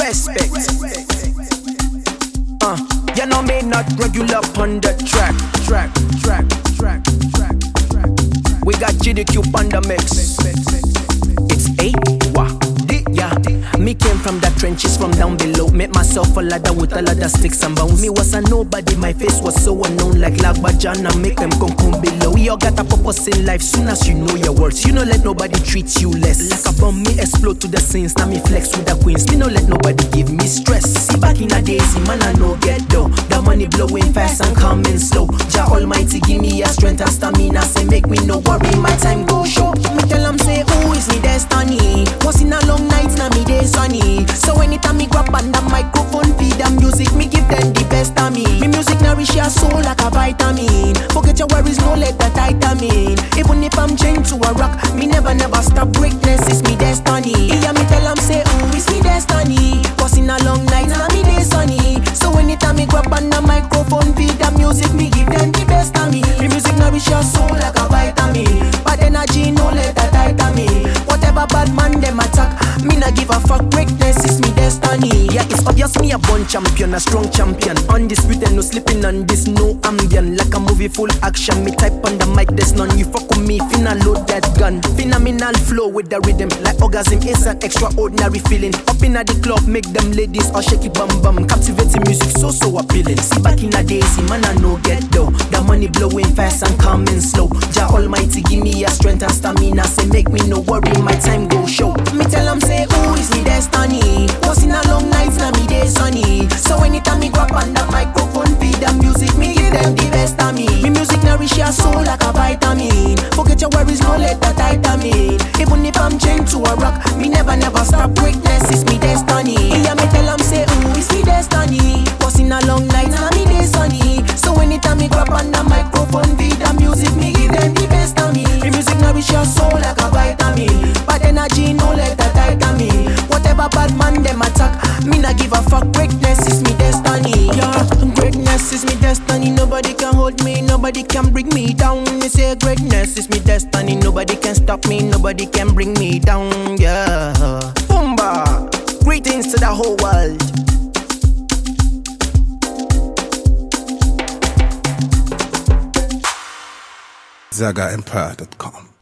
respect. You know me not regular on the track. We got GDQ on the mix. It's 8 wah. Yeah, me came from the trenches from down below. Met myself a ladder with a lot of sticks and bones. Me was a nobody, my face was so unknown. Like Lagbajana, make them come below. We all got a purpose in life. Soon as you know your words, you know let nobody treat you less. Like a bomb, me explode to the scenes. Now me flex with the queens. Me no let nobody give me stress. See back in the days, man I no get though. The money blowing fast and coming slow. Jah Almighty give me a strength and stamina. Say make me no worry, my time go show. Me tell them say, who is me destiny? Was in a long night, now me day sunny. So anytime me grab on the microphone, feed the music, me give them the best of me. Me music nourish your soul like a vitamin. Forget your worries, no let that vitamin. Even if I'm chained to a rock, me never stop. Greatness is me destiny. Yeah, me tell them say, who is me destiny? Was in a long night, now me day sunny. So anytime me grab on the microphone, feed the music, me give them the best of me. Me music nourish your soul like a vitamin. Bad energy, no let that vitamin. Whatever bad man them attack, me not give a fuck. Greatness is me destiny. Yeah, it's obvious me a born champion, a strong champion. Undisputed, no sleeping on this, no ambient. Like a movie full action, me type on the mic, there's none. You fuck with me, finna load that gun. Phenomenal flow with the rhythm, like orgasm, it's an extraordinary feeling. Up in the club, make them ladies all shake it bum bum. Captivating music, so appealing. See back in the days, man I no get though. The money blowing fast and coming slow. Jah Almighty give me a strength and stamina. Say make me no worry, my time go show. Me tell them say, who is me destiny? Was in a long night, now me day sunny. So anytime me grab on the microphone, feed the music, me give them the best of me. Me music nourish your soul like a vitamin. Forget your worries, no let that vitamin. Even if I'm chained to a rock, me never stop. Greatness is me destiny. Yeah, me tell them say, who is me destiny? Was in a long night, now me day sunny. So anytime me grab on the microphone, feed the music, me give them the best of me. Me music nourish your soul like a vitamin. Bad energy, no let that vitamin. Whatever bad man them attack, me not give a fuck. Greatness is me destiny. Yeah, greatness is me destiny. Nobody can hold me, nobody can bring me down. Me say greatness is me destiny. Nobody can stop me, nobody can bring me down. Yeah, Boomba. Greetings to the whole world. ZagaEmpire.com